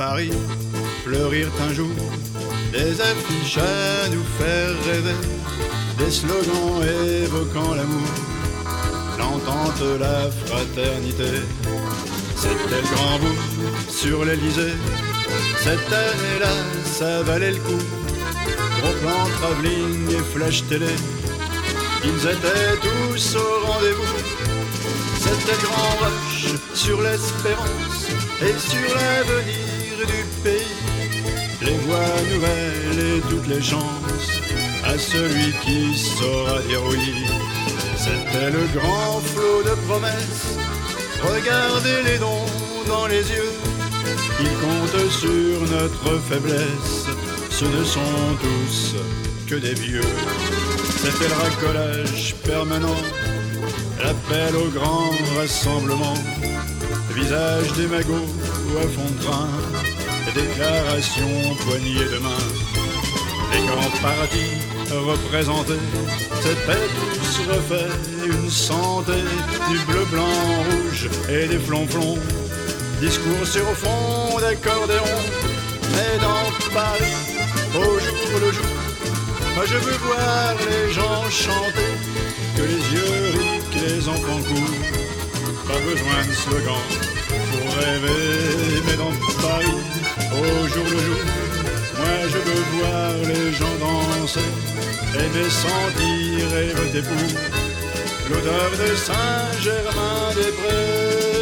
Paris fleurirent un jour des affiches à nous faire rêver, des slogans évoquant l'amour, l'entente, la fraternité. C'était le grand boom sur l'Elysée, cette année-là, ça valait le coup. Gros plan travelling et flash télé, ils étaient tous au rendez-vous. C'était le grand rush sur l'espérance et sur l'avenir du pays. Les voix nouvelles et toutes les chances à celui qui saura dire oui. C'était le grand flot de promesses, regardez les dons dans les yeux. Ils comptent sur notre faiblesse, ce ne sont tous que des vieux. C'était le racolage permanent, l'appel au grand rassemblement, visage des magots à fond de train, déclaration poignée de main. Les grands paradis représentés, c'était tous refaits, une santé, du bleu, blanc, rouge et des flonflons. Discours sur fond d'accordéon, mais dans Paris, au jour le jour, moi je veux voir les gens chanter, que les yeux rient, que les enfants courent. Pas besoin de slogan pour rêver, mais dans Paris, au jour le jour, moi je veux voir les gens danser, aimer, sentir et voter pour l'odeur de Saint-Germain-des-Prés.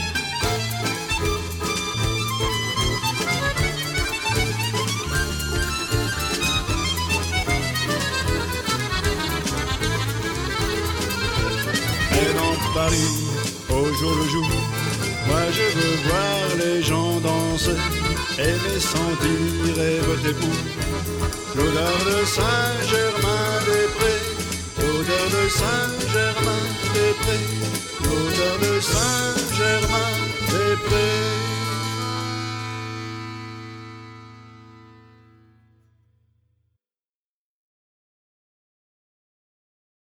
Paris, au jour le jour, moi je veux voir les gens danser, aimer, sentir et voter pour l'odeur de Saint-Germain-des-Prés, l'odeur de Saint-Germain-des-Prés, l'odeur de Saint-Germain-des-Prés.